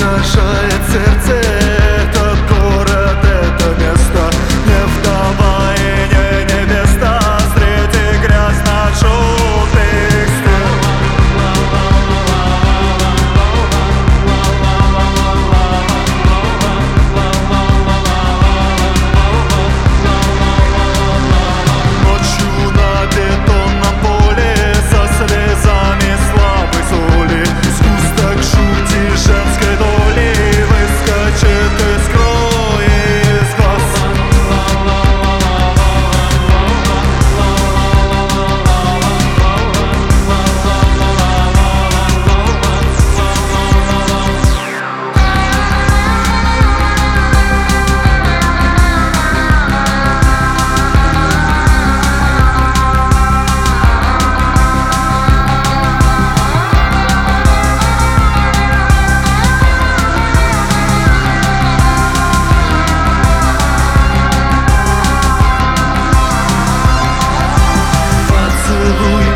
Украшает сердце этот город, это место. Не вдова и не невеста среди грязно-желтых стен. Ночью на бетонном поле со слезами слабой соли сгусток жути женской доли выскочит из крови, из глаз. Поцелуй